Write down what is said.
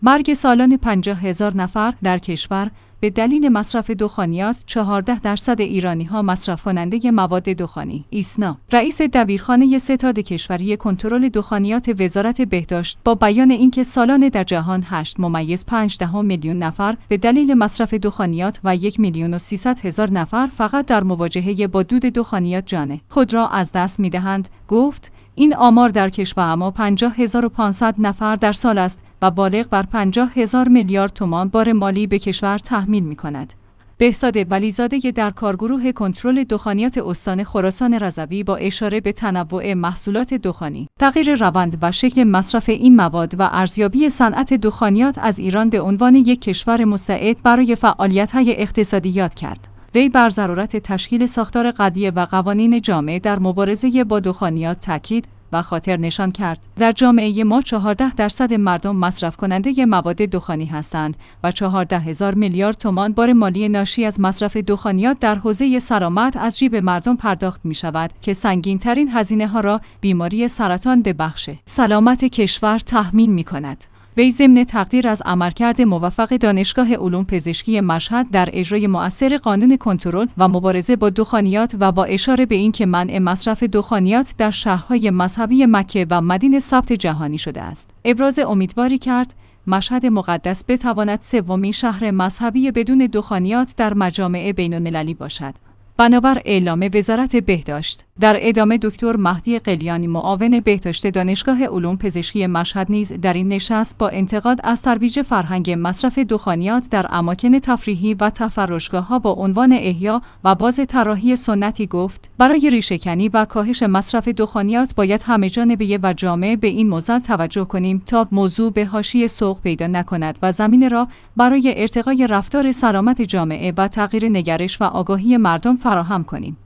مرگ سالانه 50,000 نفر در کشور به دلیل مصرف دخانیات. 14% ایرانی‌ها مصرف کننده مواد دخانی. ایسنا، رئیس دبیرخانه ستاد کشوری کنترل دخانیات وزارت بهداشت، با بیان اینکه سالانه در جهان 8.5 میلیون نفر به دلیل مصرف دخانیات و 1,300,000 نفر فقط در مواجهه با دود دخانیات جان خود را از دست می‌دهند، گفت این آمار در کشور ما 50,500 نفر در سال است و بالغ بر 50,000 میلیارد تومان بار مالی به کشور تحمیل می‌کند. بهزاد ولیزاده در کارگروه کنترل دخانیات استان خراسان رضوی با اشاره به تنوع محصولات دخانی، تغییر روند و شکل مصرف این مواد و ارزیابی صنعت دخانیات از ایران به عنوان یک کشور مستعد برای فعالیت‌های اقتصادی یاد کرد. وی بر ضرورت تشکیل ساختار قوی و قوانین جامع در مبارزه با دخانیات تاکید و خاطر نشان کرد. در جامعه ما 14% مردم مصرف کننده مواد دخانی هستند و 14,000 میلیارد تومان بار مالی ناشی از مصرف دخانیات در حوزه سلامت از جیب مردم پرداخت می شود که سنگین‌ترین هزینه‌ها را بیماری سرطان به بخش سلامت کشور تحمیل می کند. وی ضمن تقدیر از عملکرد موفق دانشگاه علوم پزشکی مشهد در اجرای مؤثر قانون کنترل و مبارزه با دخانیات و با اشاره به اینکه منع مصرف دخانیات در شهرهای مذهبی مکه و مدینه ثبت جهانی شده است، ابراز امیدواری کرد مشهد مقدس بتواند سومین شهر مذهبی بدون دخانیات در مجامع بین‌المللی باشد. بنابر اعلام وزارت بهداشت، در ادامه دکتر مهدی قلیانی معاون بهداشت دانشگاه علوم پزشکی مشهد نیز در این نشست با انتقاد از ترویج فرهنگ مصرف دخانیات در اماکن تفریحی و تفرجگاه‌ها با عنوان احیا و بازطراحی سنتی گفت برای ریشه‌کنی و کاهش مصرف دخانیات باید همه‌جانبه و جامع به این موضوع توجه کنیم تا موضوع به حاشیه سوق پیدا نکند و زمینه را برای ارتقای رفتار سلامت جامعه و تغییر نگرش و آگاهی مردم فراهم کنیم.